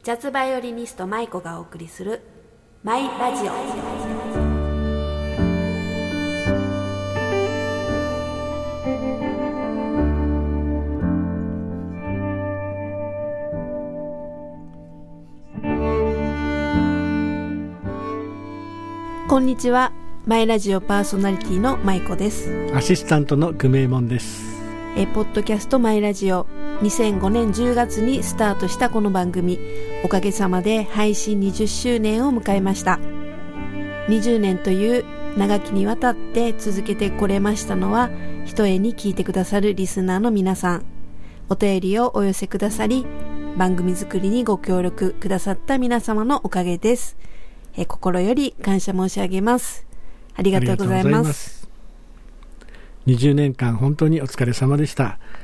ジャズバイオリニスト舞子がお送りするマイラジオ。こんにちは、マイラジオパーソナリティの舞子です。 アシスタントの久米門です。 ポッドキャストマイラジオ、2005年10月にスタートしたこの番組、おかげさまで配信20周年を迎えました。20年という長きにわたって続けてこれましたのは、ひとえに聞いてくださるリスナーの皆さん、お便りをお寄せくださり、番組作りにご協力くださった皆様のおかげです。心より感謝申し上げます。ありがとうございます。 20年間本当にお疲れ様でした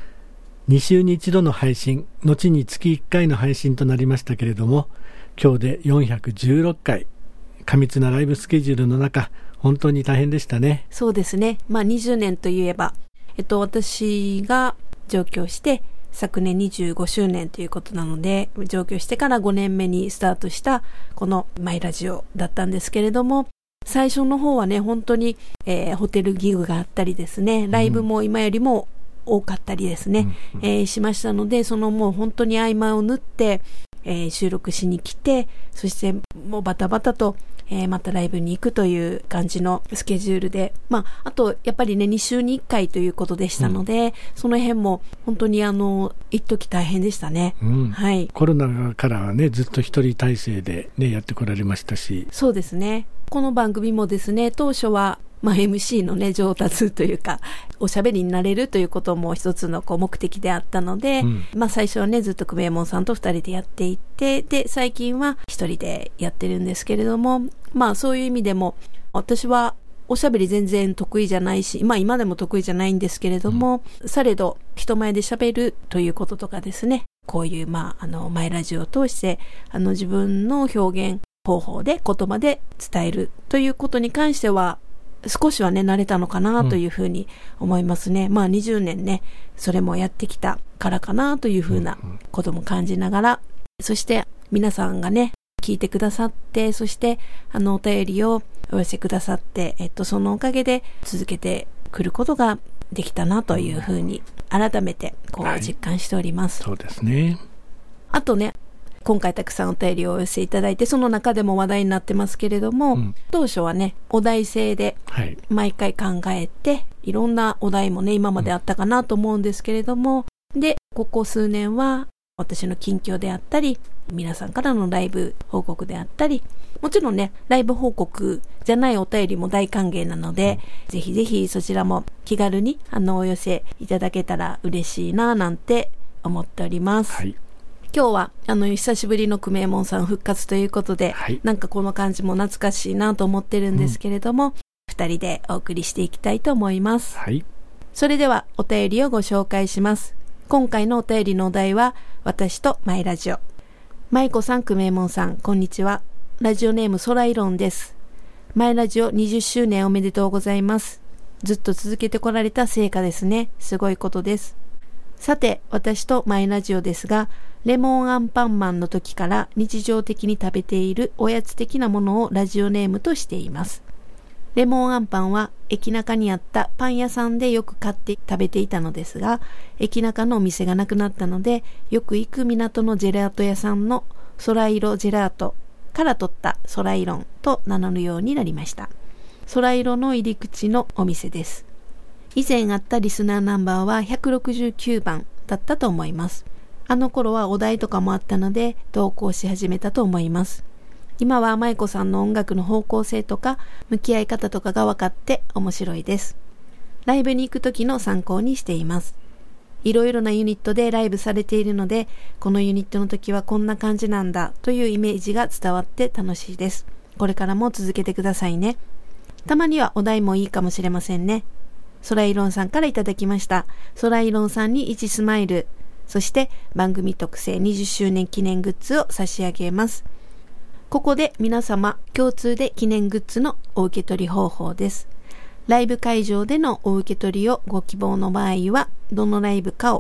。2週に1度の配信、後に月1回の配信となりましたけれども、今日で416回、過密なライブスケジュールの中、本当に大変でしたね。 そうですね。20年といえば、私が上京して昨年25周年ということなので、上京してから5年目にスタートしたこのマイラジオだったんですけれども、最初の方はね、本当に、ホテルギグがあったりですね、ライブも今よりも多かったりですね、しましたので、そのもう本当に合間を縫って、収録しに来て、そしてもうバタバタと、またライブに行くという感じのスケジュールで、あとやっぱりね、2週に1回ということでしたので、その辺も本当に一時大変でしたね。はい。 コロナからはね、ずっと一人体制でね、やってこられましたし。 そうですね。この番組もですね、当初はMC のね、上達というか、おしゃべりになれるということも一つの目的であったので、最初はね、ずっと久米門さんと二人でやっていって、で、最近は一人でやってるんですけれども、そういう意味でも、私はおしゃべり全然得意じゃないし、今でも得意じゃないんですけれども、されど人前でしゃべるということとかですね、こういうマイラジオを通して、自分の表現方法で言葉で伝えるということに関しては、少しはね、慣れたのかなというふうに思いますね。20年ね、それもやってきたからかなというふうなことも感じながら、そして皆さんがね、聞いてくださって、そしてお便りをお寄せくださって、そのおかげで続けてくることができたなというふうに改めて実感しております。 そうですね。 あとね、今回たくさんお便りをお寄せいただいて、その中でも話題になってますけれども、当初はね、お題制で毎回考えて、いろんなお題もね、今まであったかなと思うんですけれども、で、ここ数年は私の近況であったり、皆さんからのライブ報告であったり、もちろんね、ライブ報告じゃないお便りも大歓迎なので、ぜひぜひそちらも気軽にお寄せいただけたら嬉しいななんて思っております。今日は久しぶりの久米門さん復活ということで、なんかこの感じも懐かしいなと思ってるんですけれども、二人でお送りしていきたいと思います。それではお便りをご紹介します。今回のお便りのお題は、私とマイラジオ。舞子さん、久米門さん、こんにちは。ラジオネームソライロンです。マイラジオ20周年おめでとうございます。ずっと続けてこられた成果ですね。すごいことです。さて、私とマイラジオですが、レモンアンパンマンの時から日常的に食べているおやつ的なものをラジオネームとしています。レモンアンパンは駅中にあったパン屋さんでよく買って食べていたのですが、駅中のお店がなくなったので、よく行く港のジェラート屋さんの空色ジェラートから取ったソライロンと名乗るようになりました。空色の入り口のお店です。以前あったリスナーナンバーは169番だったと思います。あの頃はお題とかもあったので投稿し始めたと思います。今は舞子さんの音楽の方向性とか向き合い方とかが分かって面白いです。ライブに行く時の参考にしています。いろいろなユニットでライブされているので、このユニットの時はこんな感じなんだというイメージが伝わって楽しいです。これからも続けてくださいね。たまにはお題もいいかもしれませんね。ソライロンさんからいただきました。ソライロンさんに1スマイル、そして番組特製20周年記念グッズを差し上げます。ここで皆様共通で記念グッズのお受け取り方法です。ライブ会場でのお受け取りをご希望の場合は、どのライブかを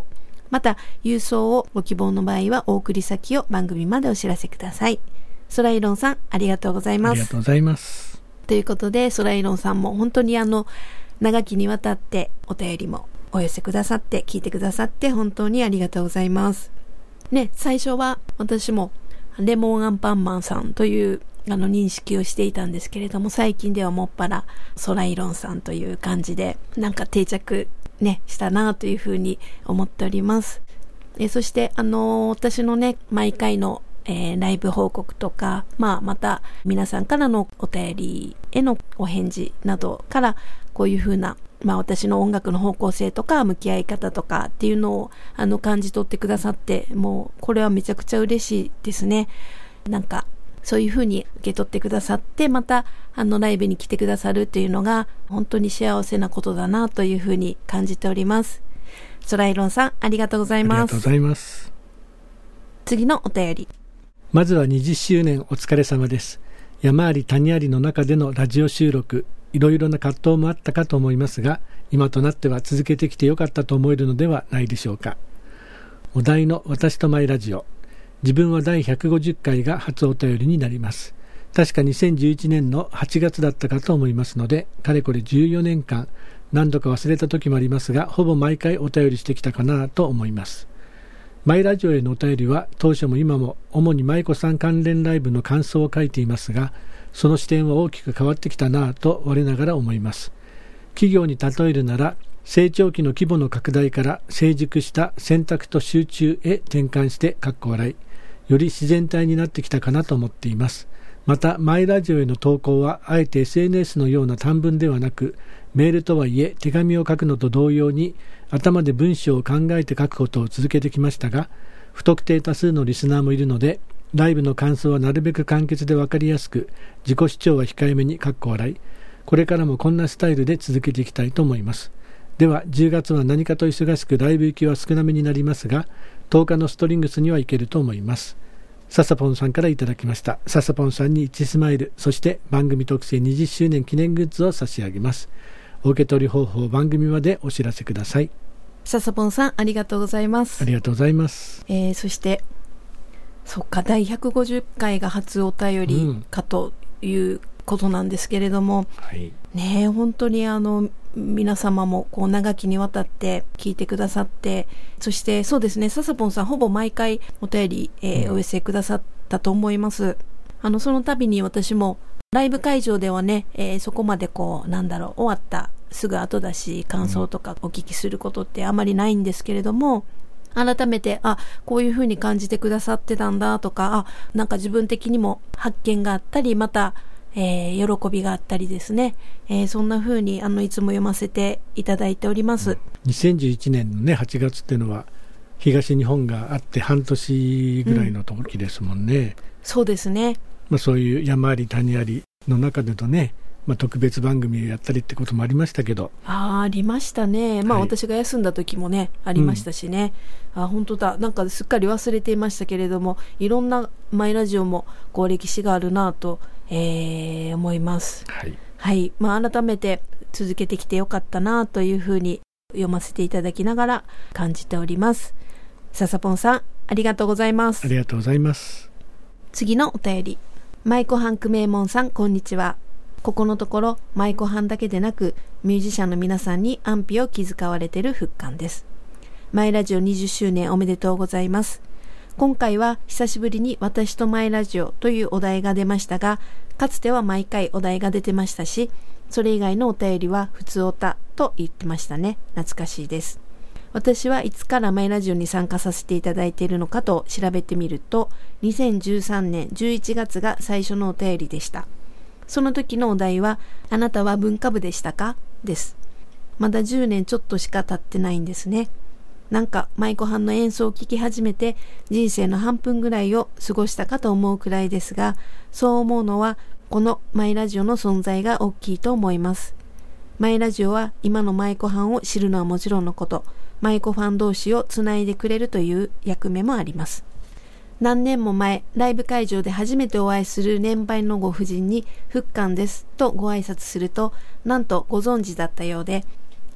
また、郵送をご希望の場合はお送り先を番組までお知らせください。ソライロンさん、ありがとうございます。 ありがとうございます。 ということで、ソライロンさんも本当に長きにわたってお便りもお寄せくださって、聞いてくださって本当にありがとうございます。ね、最初は私もレモンアンパンマンさんという認識をしていたんですけれども、最近ではもっぱらソライロンさんという感じでなんか定着ねしたなというふうに思っております。そして私のね毎回の、ライブ報告とか、また皆さんからのお便りへのお返事などからこういうふうな私の音楽の方向性とか向き合い方とかっていうのを感じ取ってくださって、もうこれはめちゃくちゃ嬉しいですね。なんかそういうふうに受け取ってくださって、またライブに来てくださるっていうのが本当に幸せなことだなというふうに感じております。ソライロンさん、ありがとうございます。 ありがとうございます。 次のお便り。 まずは20周年お疲れ様です。山あり谷ありの中でのラジオ収録、いろいろな葛藤もあったかと思いますが、今となっては続けてきてよかったと思えるのではないでしょうか。お題の私とマイラジオ、自分は第150回が初お便りになります。確か2011年の8月だったかと思いますので、かれこれ14年間何度か忘れた時もありますが、ほぼ毎回お便りしてきたかなと思います。マイラジオへのお便りは当初も今も主に舞子さん関連ライブの感想を書いていますが、その視点は大きく変わってきたなと我ながら思います。企業に例えるなら、成長期の規模の拡大から成熟した選択と集中へ転換して笑い、より自然体になってきたかなと思っています。またマイラジオへの投稿はあえて SNS のような短文ではなく、メールとはいえ手紙を書くのと同様に頭で文章を考えて書くことを続けてきましたが、不特定多数のリスナーもいるので、ライブの感想はなるべく簡潔で分かりやすく、自己主張は控えめに笑い、これからもこんなスタイルで続けていきたいと思います。では10月は何かと忙しくライブ行きは少なめになりますが、10日のストリングスには行けると思います。ササポンさんからいただきました。ササポンさんに1スマイル、そして番組特製20周年記念グッズを差し上げます。お受け取り方法を番組までお知らせください。 ササポンさん、ありがとうございます。 ありがとうございます。 そしてそっか、第150回が初お便りかということなんですけれども、ね、本当に皆様も長きにわたって聞いてくださって、そしてそうですね、ササポンさんほぼ毎回お便り、お寄せくださったと思います。その度に私もライブ会場ではね、そこまで終わったすぐ後だし感想とかお聞きすることってあまりないんですけれども、改めてこういう風に感じてくださってたんだとか、なんか自分的にも発見があったり、また、喜びがあったりですね、そんな風にいつも読ませていただいております。 2011年のね8月っていうのは東日本があって半年ぐらいの時ですもんね。 そうですね。 そういう山あり谷ありの中でのね、特別番組をやったりってこともありましたけど、 ありましたね。私が休んだ時もねありましたしね、本当だ、なんかすっかり忘れていましたけれども、いろんなマイラジオも歴史があるなと、思います。はい、改めて続けてきてよかったなというふうに読ませていただきながら感じております。ササポンさん、ありがとうございます。 ありがとうございます。 次のお便り。マイコハンクメイモンさん、こんにちは。ここのところマイコハンだけでなくミュージシャンの皆さんに安否を気遣われている復刊です。マイラジオ20周年おめでとうございます。今回は久しぶりに私とマイラジオというお題が出ましたが、かつては毎回お題が出てましたし、それ以外のお便りは普通おたと言ってましたね。懐かしいです。私はいつからマイラジオに参加させていただいているのかと調べてみると、2013年11月が最初のお便りでした。その時のお題は、あなたは文化部でしたか？です。まだ10年ちょっとしか経ってないんですね。なんかマイコハンの演奏を聴き始めて人生の半分ぐらいを過ごしたかと思うくらいですが、そう思うのはこのマイラジオの存在が大きいと思います。マイラジオは今のマイコハンを知るのはもちろんのこと、マイコファン同士をつないでくれるという役目もあります。何年も前、ライブ会場で初めてお会いする年配のご婦人に復刊ですとご挨拶すると、なんとご存知だったようで、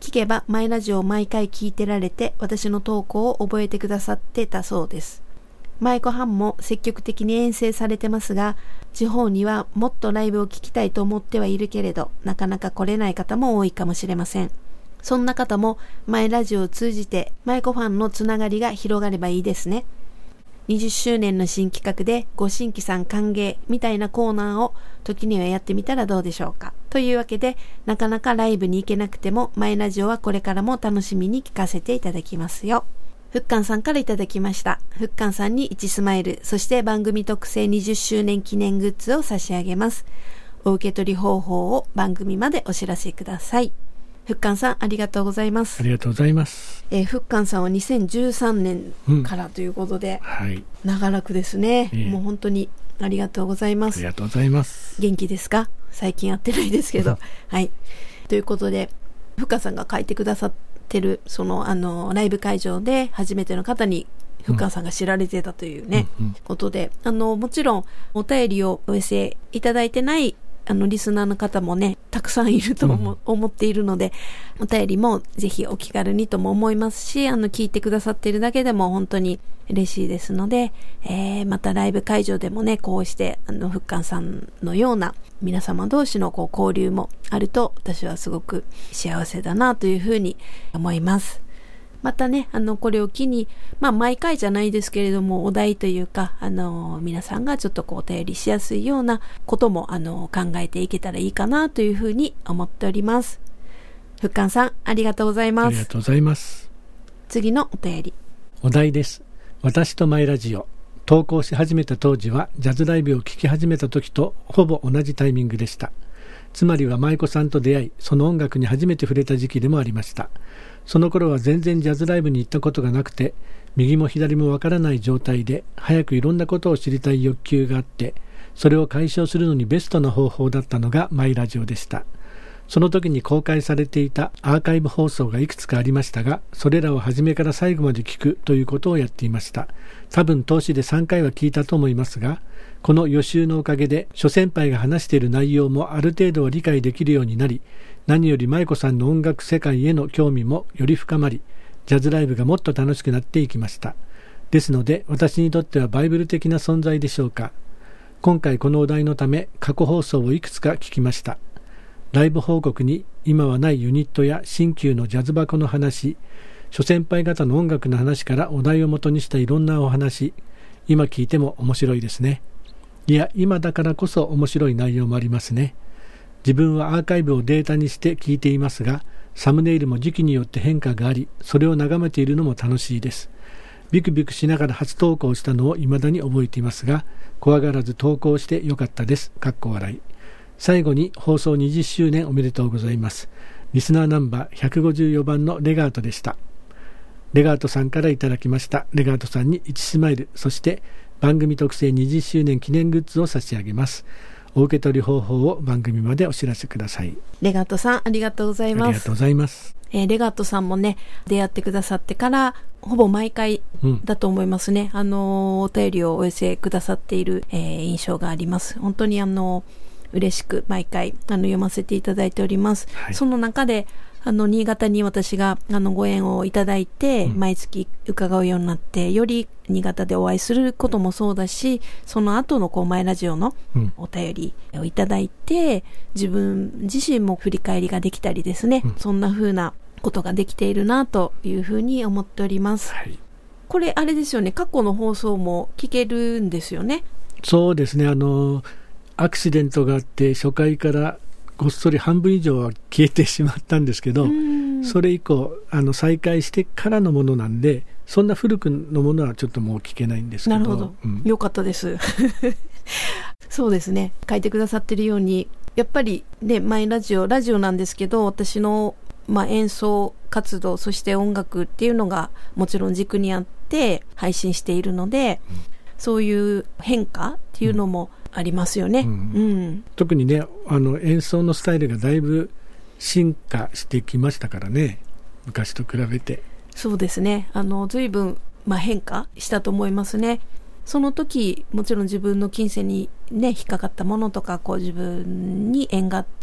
聞けばマイラジオを毎回聞いてられて、私の投稿を覚えてくださってたそうです。舞妓班も積極的に遠征されてますが、地方にはもっとライブを聞きたいと思ってはいるけれど、なかなか来れない方も多いかもしれません。そんな方もマイラジオを通じて舞妓ファンのつながりが広がればいいですね。20周年の新企画でご新規さん歓迎みたいなコーナーを時にはやってみたらどうでしょうか。というわけで、なかなかライブに行けなくてもマイラジオはこれからも楽しみに聞かせていただきますよ。ふっかんさんからいただきました。ふっかんさんに1スマイル、そして番組特製20周年記念グッズを差し上げます。お受け取り方法を番組までお知らせください。ふっかんさん、ありがとうございます。 ありがとうございます。 ふっかんさんは2013年からということで、 はい、 長らくですね、もう本当にありがとうございます。 ありがとうございます。 元気ですか？最近会ってないですけどはい。ということで、ふっかんさんが書いてくださってるそのライブ会場で初めての方にふっかんさんが知られてたというね、ことで、もちろんお便りをお寄せいただいてないリスナーの方もね、たくさんいると思っているので、お便りもぜひお気軽にとも思いますし、聞いてくださっているだけでも本当に嬉しいですので、またライブ会場でもね、こうしてふっかんさんのような皆様同士の交流もあると、私はすごく幸せだなというふうに思います。またね、これを機に、毎回じゃないですけれども、お題というか、皆さんがちょっとお便りしやすいようなことも、考えていけたらいいかなというふうに思っております。ふっかんさん、ありがとうございます。 ありがとうございます。 次のお便り。 お題です。私とマイラジオ。投稿し始めた当時は、ジャズライブを聴き始めた時とほぼ同じタイミングでした。つまりは舞妓さんと出会い、その音楽に初めて触れた時期でもありました。その頃は全然ジャズライブに行ったことがなくて、右も左もわからない状態で、早くいろんなことを知りたい欲求があって、それを解消するのにベストな方法だったのがマイラジオでした。その時に公開されていたアーカイブ放送がいくつかありましたが、それらを初めから最後まで聞くということをやっていました。多分通しで3回は聞いたと思いますが、この予習のおかげで諸先輩が話している内容もある程度は理解できるようになり、何より舞妓さんの音楽世界への興味もより深まり、ジャズライブがもっと楽しくなっていきました。ですので私にとってはバイブル的な存在でしょうか。今回このお題のため過去放送をいくつか聞きました。ライブ報告に今はないユニットや新旧のジャズ箱の話、諸先輩方の音楽の話からお題を元にしたいろんなお話、今聞いても面白いですね。いや、今だからこそ面白い内容もありますね。自分はアーカイブをデータにして聞いていますが、サムネイルも時期によって変化があり、それを眺めているのも楽しいです。ビクビクしながら初投稿したのを未だに覚えていますが、怖がらず投稿してよかったです。かっこ笑い。最後に放送20周年おめでとうございます。リスナーナンバー154番のレガートでした。レガートさんからいただきました。レガートさんに1スマイル、そして番組特製20周年記念グッズを差し上げます。お受け取り方法を番組までお知らせください。 レガートさん、ありがとうございます。 ありがとうございます。 レガートさんもね、出会ってくださってからほぼ毎回だと思いますね。お便りをお寄せくださっている、印象があります。本当に嬉しく毎回読ませていただいております。はい、その中で新潟に私がご縁をいただいて、毎月伺うようになって、より新潟でお会いすることもそうだし、その後のマイラジオのお便りをいただいて、自分自身も振り返りができたりですね、そんな風なことができているなというふうに思っております。はい、これあれですよね、過去の放送も聞けるんですよね。 そうですね、アクシデントがあって初回からごっそり半分以上は消えてしまったんですけど、それ以降再開してからのものなんで、そんな古くのものはちょっともう聞けないんですけど。 なるほど、よかったですそうですね、書いてくださってるようにやっぱりね、マイラジオなんですけど、私の演奏活動、そして音楽っていうのがもちろん軸にあって配信しているので、そういう変化っていうのもありますよね。 特にね、演奏のスタイルがだいぶ進化してきましたからね、昔と比べて。 そうですね、随分変化したと思いますね。その時もちろん自分の金銭にね引っかかったものとか、自分に縁があった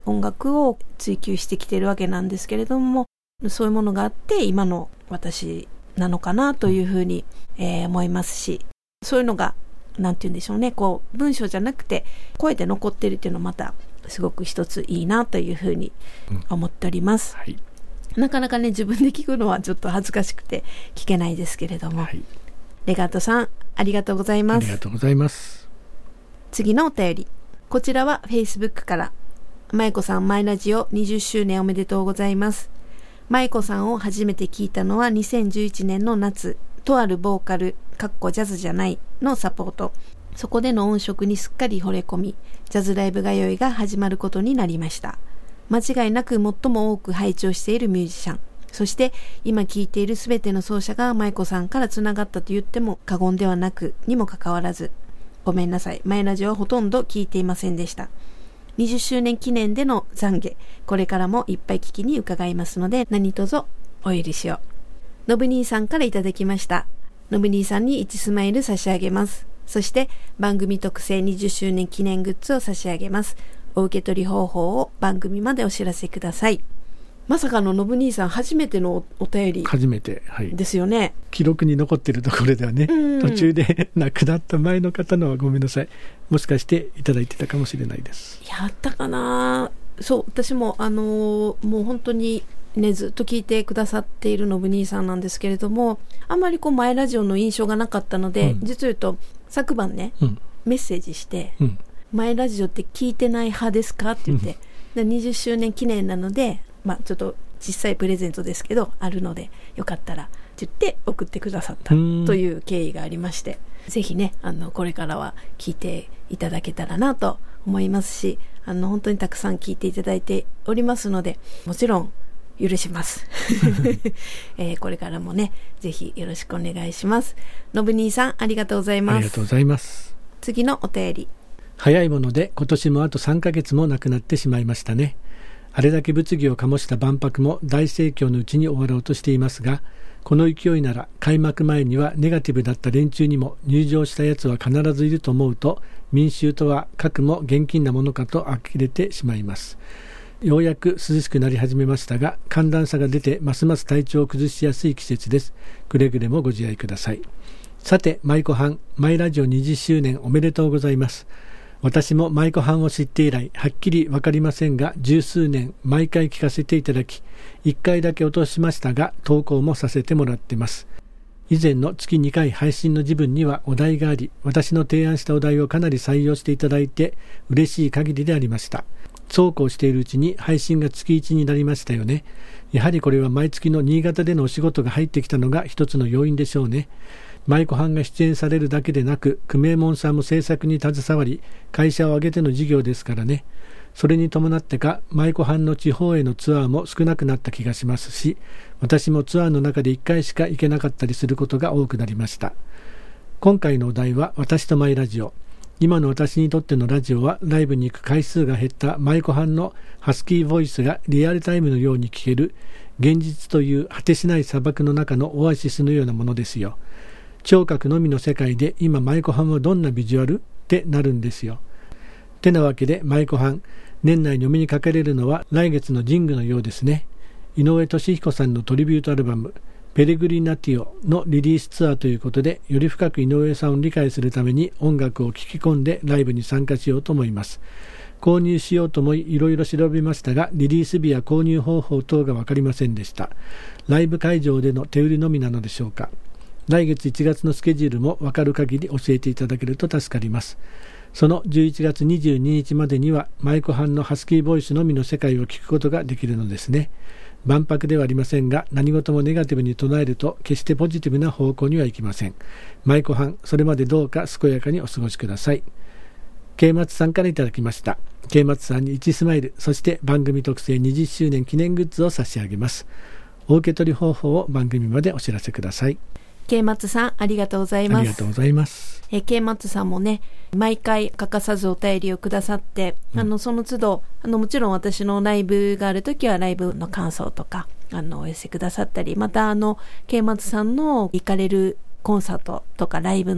音楽を追求してきているわけなんですけれども、そういうものがあって今の私なのかなというふうに、思いますし、そういうのがなんて言うんでしょうね、こう文章じゃなくて声で残ってるっていうのはまたすごく一ついいなというふうに思っております、はい、なかなかね自分で聞くのはちょっと恥ずかしくて聞けないですけれども、はい、レガートさんありがとうございます。 ありがとうございます。 次のお便り、こちらは Facebook から。まいこさん、マイラジオ20周年おめでとうございます。まいこさんを初めて聞いたのは2011年の夏、とあるボーカルジャズじゃないのサポート、そこでの音色にすっかり惚れ込み、ジャズライブ通いが始まることになりました。間違いなく最も多く拝聴しているミュージシャン、そして今聴いているすべての奏者が舞子さんからつながったと言っても過言ではなくにもかかわらず、ごめんなさい、マイラジオはほとんど聞いていませんでした。20周年記念での懺悔、これからもいっぱい聞きに伺いますので何卒お許しを。のぶ兄さんからいただきました。のぶ兄さんに1スマイル差し上げます。そして番組特製20周年記念グッズを差し上げます。お受け取り方法を番組までお知らせください。まさかののぶ兄さん初めてのお便り初めて、はい、 ですよね。 記録に残っているところではね、途中で亡くなった前の方のはごめんなさい、もしかしていただいてたかもしれないです。 やったかな。そう、私ももう本当にねずっと聞いてくださっているのぶ兄さんなんですけれども、あんまりこうマイラジオの印象がなかったので、実を言うと昨晩ね、メッセージして、マイラジオって聞いてない派ですかって言って、20周年記念なのでちょっと小さいプレゼントですけどあるのでよかったらって言って送ってくださったという経緯がありまして、ぜひねこれからは聞いていただけたらなと思いますし、本当にたくさん聞いていただいておりますので、もちろん許しますこれからもねぜひよろしくお願いします。のぶ兄さんありがとうございます。 ありがとうございます。 次のお便り、 早いもので今年もあと3ヶ月もなくなってしまいましたね。あれだけ物議を醸した万博も大盛況のうちに終わろうとしていますが、この勢いなら開幕前にはネガティブだった連中にも入場したやつは必ずいると思うと、民衆とは核も現金なものかと呆れてしまいます。ようやく涼しくなり始めましたが、寒暖差が出てますます体調を崩しやすい季節です。くれぐれもご自愛ください。さて、マイコハンマイラジオ20周年おめでとうございます。私もマイコハンを知って以来はっきりわかりませんが、十数年毎回聞かせていただき、1回だけ落としましたが投稿もさせてもらってます。以前の月2回配信の自分にはお題があり、私の提案したお題をかなり採用していただいて嬉しい限りでありました。そうこうしているうちに配信が月1になりましたよね。やはりこれは毎月の新潟でのお仕事が入ってきたのが一つの要因でしょうね。マイコハンが出演されるだけでなく、クメイモンさんも制作に携わり、会社を挙げての事業ですからね。それに伴ってか、マイコハンの地方へのツアーも少なくなった気がしますし、私もツアーの中で1回しか行けなかったりすることが多くなりました。今回のお題は私とマイラジオ。今の私にとってのラジオは、ライブに行く回数が減ったマイコハンのハスキーボイスがリアルタイムのように聞ける、現実という果てしない砂漠の中のオアシスのようなものですよ。聴覚のみの世界で今マイコハンはどんなビジュアルってなるんですよ。てなわけでマイコハン、年内にお目にかかれるのは来月の神宮のようですね。井上俊彦さんのトリビュートアルバムペレグリナティオのリリースツアーということで、より深く井上さんを理解するために音楽を聴き込んでライブに参加しようと思います。購入しようと思いいろいろ調べましたが、リリース日や購入方法等が分かりませんでした。ライブ会場での手売りのみなのでしょうか。来月1月のスケジュールも分かる限り教えていただけると助かります。その11月22日までにはマイコハンのハスキーボイスのみの世界を聞くことができるのですね。万博ではありませんが、何事もネガティブに捉えると決してポジティブな方向にはいきません。マイコハン、それまでどうか健やかにお過ごしください。K松さんからいただきました。K松さんに1スマイル、そして番組特製20周年記念グッズを差し上げます。お受け取り方法を番組までお知らせください。 K松さんありがとうございます。 ありがとうございます。 K松さんもね、毎回欠かさずお便りをくださって、その都度もちろん私のライブがあるときはライブの感想とかお寄せくださったり、またK松さんの行かれるコンサートとかライブのね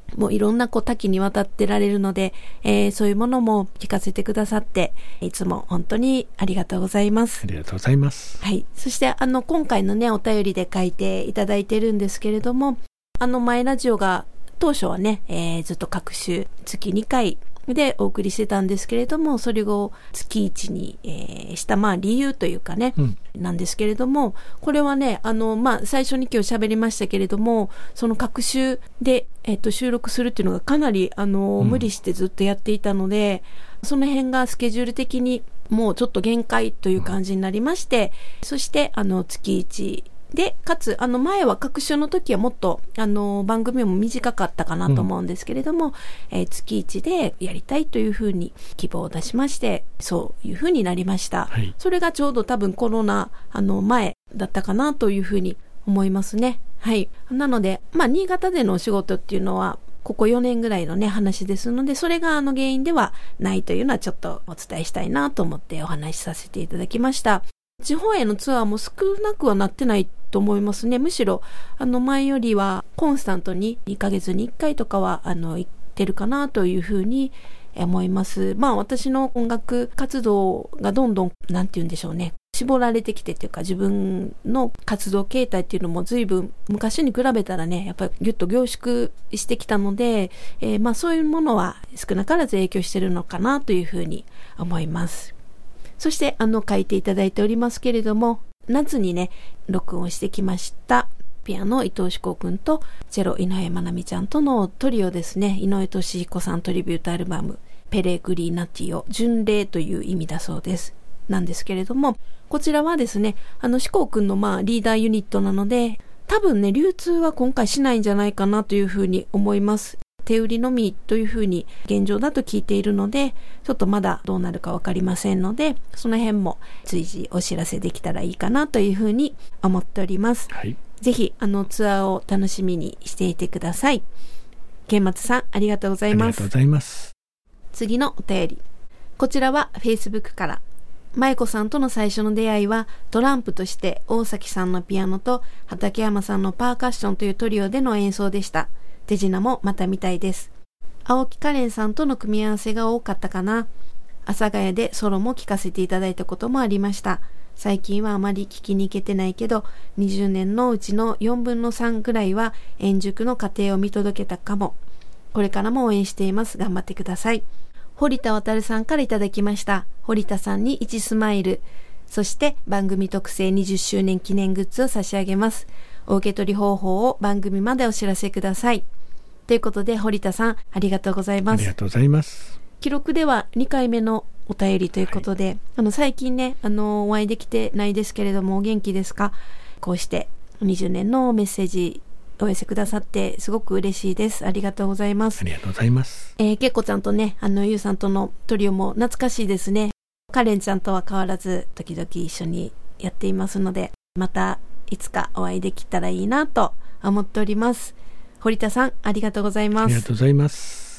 もういろんな多岐にわたってられるので、そういうものも聞かせてくださって、いつも本当にありがとうございます。 ありがとうございます。 はい。そして今回のね、お便りで書いていただいてるんですけれども、マイラジオが当初はね、ずっと各週月2回でお送りしてたんですけれども、それを月1に、した理由というかね、なんですけれども、これはね、最初に今日喋りましたけれども、その各週で、収録するっていうのがかなり無理してずっとやっていたので、その辺がスケジュール的にもうちょっと限界という感じになりまして、そして月1で、かつ、前は各週の時はもっと、番組も短かったかなと思うんですけれども、月1でやりたいというふうに希望を出しまして、そういうふうになりました。はい、それがちょうど多分コロナ、前だったかなというふうに思いますね。はい。なので、新潟でのお仕事っていうのは、ここ4年ぐらいのね、話ですので、それが原因ではないというのはちょっとお伝えしたいなと思ってお話しさせていただきました。地方へのツアーも少なくはなってないと思いますね。むしろ、前よりはコンスタントに2ヶ月に1回とかは、行ってるかなというふうに思います。私の音楽活動がどんどん、なんて言うんでしょうね。絞られてきてっていうか、自分の活動形態っていうのも随分昔に比べたらね、やっぱりぎゅっと凝縮してきたので、そういうものは少なからず影響してるのかなというふうに思います。そして書いていただいておりますけれども、夏にね、録音してきました。ピアノ伊藤志功くんとチェロ井上まなみちゃんとのトリオですね。井上俊彦さんトリビュートアルバム、ペレグリナティオ、巡礼という意味だそうです。なんですけれども、こちらはですね、志功くんのリーダーユニットなので、多分ね、流通は今回しないんじゃないかなというふうに思います。手売りのみというふうに現状だと聞いているので、ちょっとまだどうなるかわかりませんので、その辺も随時お知らせできたらいいかなというふうに思っております。はい、ぜひツアーを楽しみにしていてください。剣松さん、ありがとうございます。 ありがとうございます。 次のお便り。こちらは Facebook から。舞子さんとの最初の出会いはトランプとして大崎さんのピアノと畠山さんのパーカッションというトリオでの演奏でした。手品もまた見たいです。青木かれんさんとの組み合わせが多かったかな。阿佐ヶ谷でソロも聴かせていただいたこともありました。最近はあまり聴きに行けてないけど、20年のうちの4分の3ぐらいは円熟の過程を見届けたかも。これからも応援しています。頑張ってください。堀田渉さんからいただきました。堀田さんに1スマイル。そして番組特製20周年記念グッズを差し上げます。お受け取り方法を番組までお知らせください。ということで、堀田さん、ありがとうございます。 ありがとうございます。 記録では2回目のお便りということで、はい、最近ね、お会いできてないですけれども、お元気ですか？こうして20年のメッセージお寄せくださってすごく嬉しいです。ありがとうございます。 ありがとうございます。 けっこちゃんとね、ゆうさんとのトリオも懐かしいですね。カレンちゃんとは変わらず時々一緒にやっていますので、またいつかお会いできたらいいなと思っております。堀田さん、ありがとうございます。 ありがとうございます。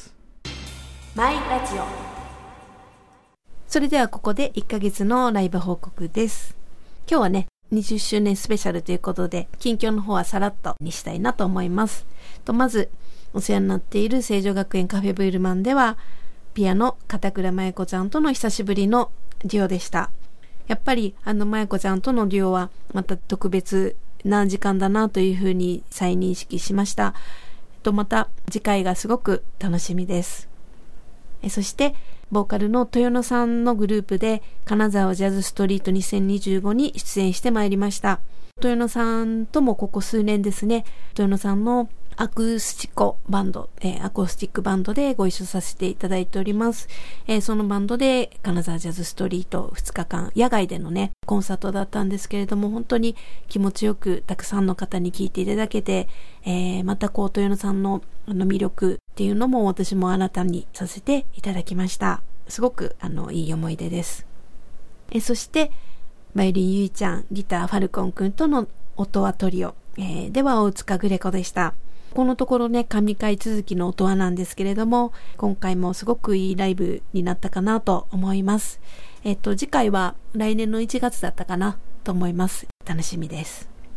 マイラジオ。それではここで1ヶ月のライブ報告です。今日はね、20周年スペシャルということで、近況の方はさらっとにしたいなと思います。まず、お世話になっている成城学園カフェブイルマンでは、ピアノ片倉舞子ちゃんとの久しぶりのデュオでした。やっぱり舞子ちゃんとのデュオはまた特別な時間だなというふうに再認識しました。また次回がすごく楽しみです。そしてボーカルの豊野さんのグループで金沢ジャズストリート2025に出演してまいりました。豊野さんともここ数年ですね、豊野さんのアコースティックバンドでご一緒させていただいております。そのバンドで金沢ジャズストリート2日間野外でのねコンサートだったんですけれども、本当に気持ちよくたくさんの方に聴いていただけて、また豊野さんの魅力っていうのも私も新たにさせていただきました。すごくいい思い出です。そしてバイオリンゆいちゃん、ギターファルコンくんとの音羽トリオ、では大塚グレコでした。このところね、神回続きの音羽なんですけれども、今回もすごくいいライブになったかなと思います。次回は来年の1月だったかなと思います。楽しみです。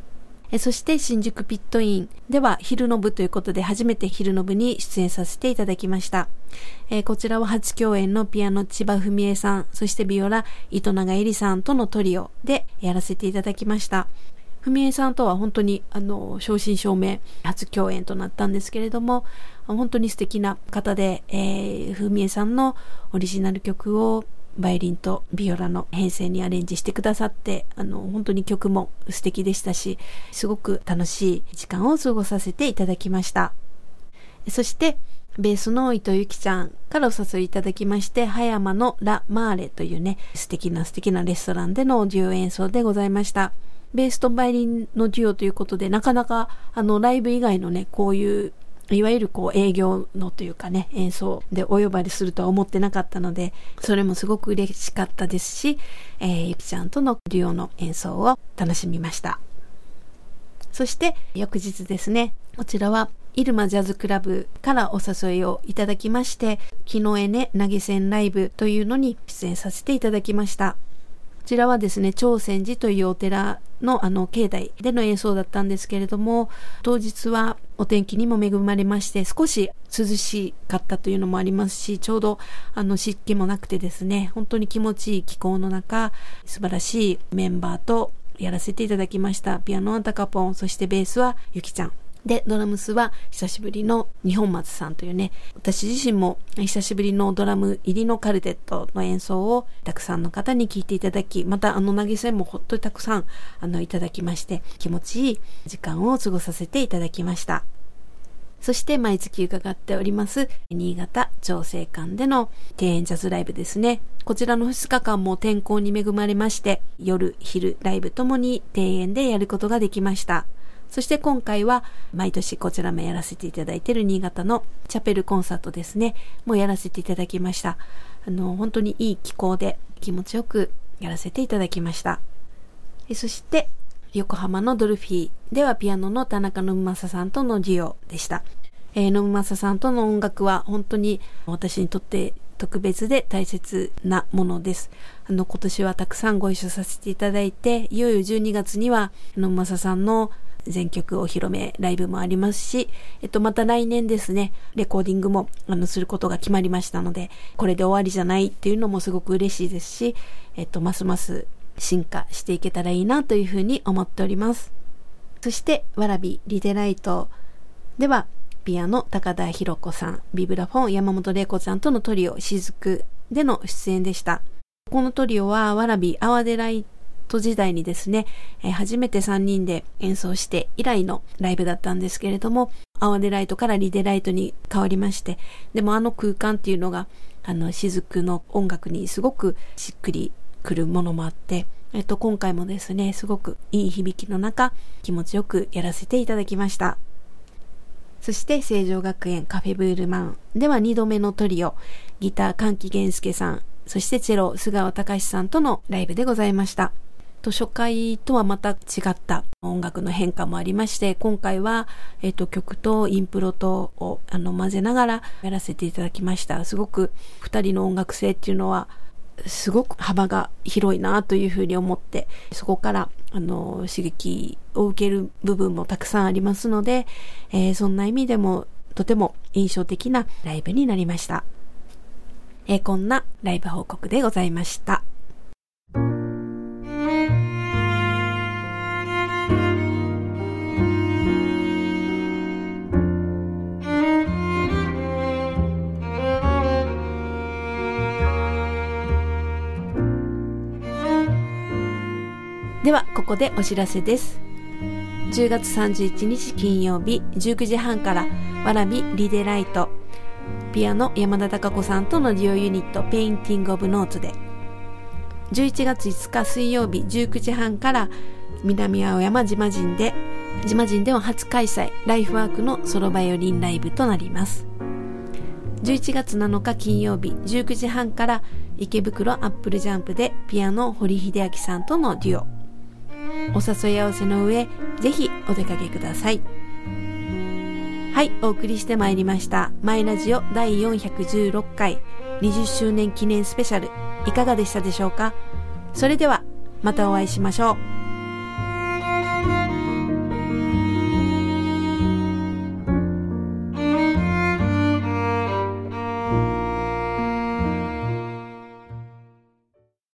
そして新宿ピットインでは昼の部ということで初めて昼の部に出演させていただきました。こちらは初共演のピアノ千葉文江さん、そしてビオラ糸永恵里さんとのトリオでやらせていただきました。文江さんとは本当に正真正銘初共演となったんですけれども、本当に素敵な方で、文江さんのオリジナル曲をバイオリンとビオラの編成にアレンジしてくださって、本当に曲も素敵でしたし、すごく楽しい時間を過ごさせていただきました。そしてベースの伊藤由紀ちゃんからお誘いいただきまして、葉山のラ・マーレというね、素敵なレストランでのデュオ演奏でございました。ベースとバイオリンのデュオということで、なかなかライブ以外のね、こういういわゆる営業のというかね、演奏でお呼ばれするとは思ってなかったので、それもすごく嬉しかったですし、ゆきちゃんとのデュオの演奏を楽しみました。そして翌日ですね、こちらはイルマジャズクラブからお誘いをいただきまして、木の絵ね投げ銭ライブというのに出演させていただきました。こちらはですね、長泉寺というお寺の境内での演奏だったんですけれども、当日はお天気にも恵まれまして、少し涼しかったというのもありますし、ちょうど湿気もなくてですね、本当に気持ちいい気候の中、素晴らしいメンバーとやらせていただきました。ピアノはタカポン、そしてベースはゆきちゃんで、ドラムスは久しぶりの二本松さんというね、私自身も久しぶりのドラム入りのカルテットの演奏をたくさんの方に聴いていただき、また投げ銭も本当にたくさんいただきまして、気持ちいい時間を過ごさせていただきました。そして毎月伺っております新潟長生館での庭園ジャズライブですね。こちらの2日間も天候に恵まれまして、夜昼ライブともに庭園でやることができました。そして今回は毎年こちらもやらせていただいている新潟のチャペルコンサートですね、もうやらせていただきました。本当にいい気候で気持ちよくやらせていただきました。そして横浜のドルフィーではピアノの田中信正さんとのデュオでした。信正さんとの音楽は本当に私にとって特別で大切なものです。今年はたくさんご一緒させていただいて、いよいよ12月には信正さんの全曲お披露目ライブもありますし、また来年ですね、レコーディングもすることが決まりましたので、これで終わりじゃないっていうのもすごく嬉しいですし、ますます進化していけたらいいなというふうに思っております。そしてわらびリデライトではピアノ高田博子さん、ビブラフォン山本玲子さんとのトリオ雫での出演でした。このトリオはわらびアワデライト時代にですね、初めて3人で演奏して以来のライブだったんですけれども、アワデライトからリデライトに変わりまして、でも空間っていうのが雫の音楽にすごくしっくりくるものもあって、今回もですね、すごくいい響きの中気持ちよくやらせていただきました。そして成城学園カフェブールマンでは2度目のトリオ、ギター関木源介さん、そしてチェロ菅川隆さんとのライブでございました。初回とはまた違った音楽の変化もありまして、今回は、曲とインプロとを混ぜながらやらせていただきました。すごく2人の音楽性っていうのはすごく幅が広いなというふうに思って、そこから刺激を受ける部分もたくさんありますので、そんな意味でもとても印象的なライブになりました。こんなライブ報告でございました。ではここでお知らせです。10月31日金曜日19時半からわらびリデライト、ピアノ山田貴子さんとのデュオユニットペインティングオブノーツで、11月5日水曜日19時半から南青山自馬神では初開催ライフワークのソロバイオリンライブとなります。11月7日金曜日19時半から池袋アップルジャンプでピアノ堀秀明さんとのデュオ、お誘い合わせの上ぜひお出かけください。はい、お送りしてまいりましたマイラジオ第416回20周年記念スペシャル、いかがでしたでしょうか。それではまたお会いしましょう。